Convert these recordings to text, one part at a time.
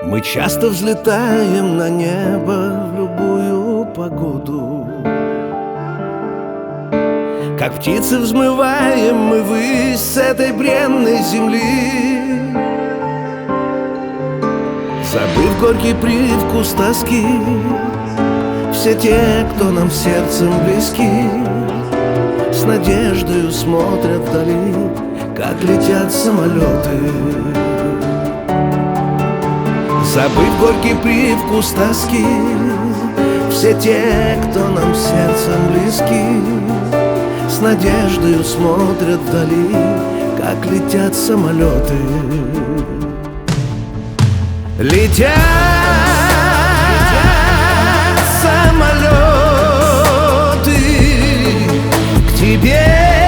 Мы часто взлетаем на небо в любую погоду. Как птицы взмываем мы ввысь с этой бренной земли, забыв горький привкус тоски. Все те, кто нам сердцем близки, с надеждою смотрят вдали, как летят самолеты. Забыв горький привкус тоски, все те, кто нам сердцем близки, с надеждою смотрят вдали, как летят самолеты. Летят самолеты к тебе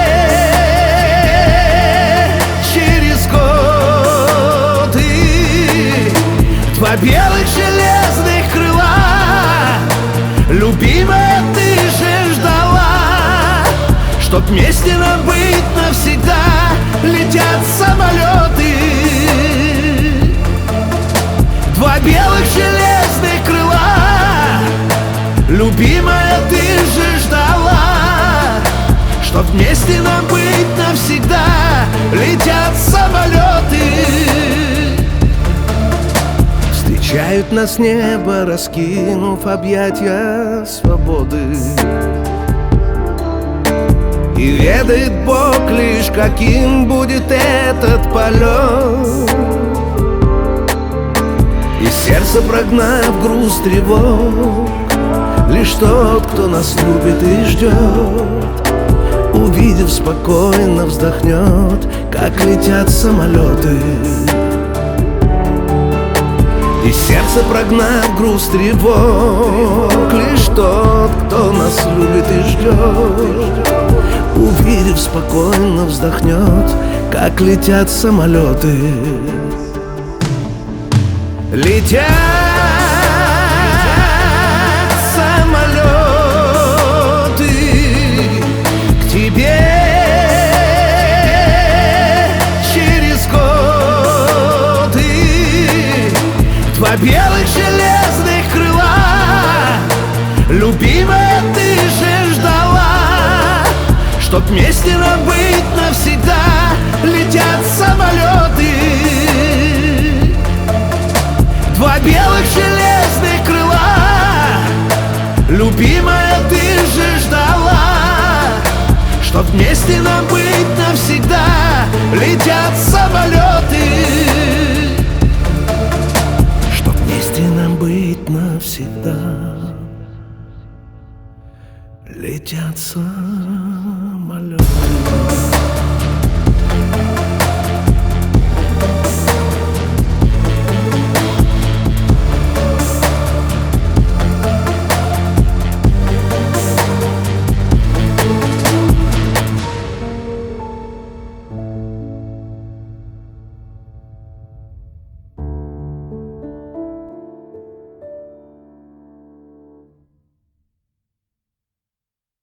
через годы. Два белых железных крыла, любимая, ты же ждала, чтоб вместе нам быть навсегда. Летят самолеты, два белых железных крыла, любимая, ты же ждала, чтоб вместе нам быть навсегда. Летят самолеты, встречают нас небо, раскинув объятия свободы. И ведает Бог лишь, каким будет этот полет. И сердце, прогнав груз тревог, лишь тот, кто нас любит и ждет, увидев, спокойно вздохнет, как летят самолеты. И сердце, прогнав груз тревог, лишь тот, кто нас любит и ждет, увидев, спокойно вздохнет, как летят самолеты. Летят самолеты к тебе через годы. Два белых железных крыла, любимая, ты же ждала, чтоб вместе нам быть навсегда. Летят самолеты, два белых железных крыла, любимая, ты же ждала, чтоб вместе нам быть навсегда. Летят самолеты, чтоб вместе нам быть навсегда. Летят самолеты.